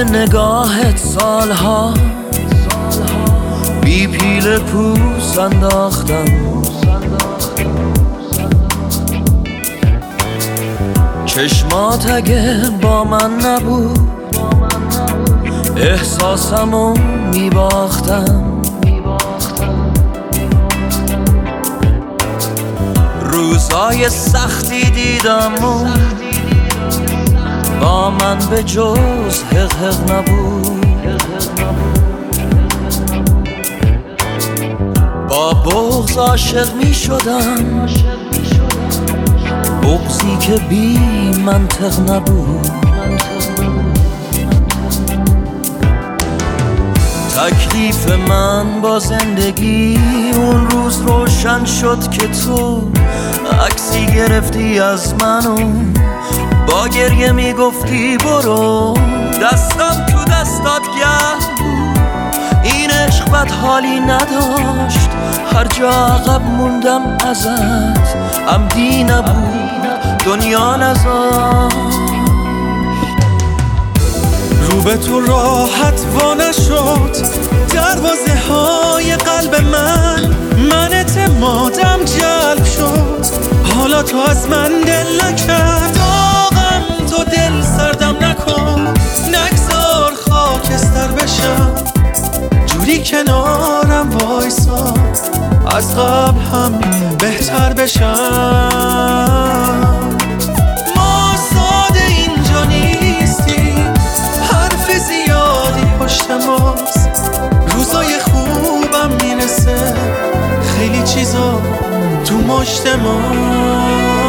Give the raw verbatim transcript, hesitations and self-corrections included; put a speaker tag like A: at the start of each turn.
A: نگاهت سالها بی پیل پوست انداختم، چشمات اگه با من نبود احساسمو میباختم. روزای سختی دیدم و با من به جز حق حق نبود. با بغض عاشق می شدم، بغضی که بی منطق نبود. تکلیف من با زندگی اون روز روشن شد که تو عکسی گرفتی از منو، با گریه میگفتی برو. دستم تو دستات گرم بود، این عشق بد حالی نداشت. هر جا عقب موندم ازت عمدی نبود، دنیا نذاشت.
B: رو به تو راحت وا نشد دروازه های قلب من، من اعتمادم جلب شد، حالا تو از من دل نکرد. داغم تو دل سردم نکن، نگذار خاکستر بشم، جوری کنارم وایسا از قبل هم بهتر بشم. ما ساده اینجا نیستیم، حرف زیادی پشت ماست، روزای خوبم میرسه، خیلی چیزا تو مشت ما.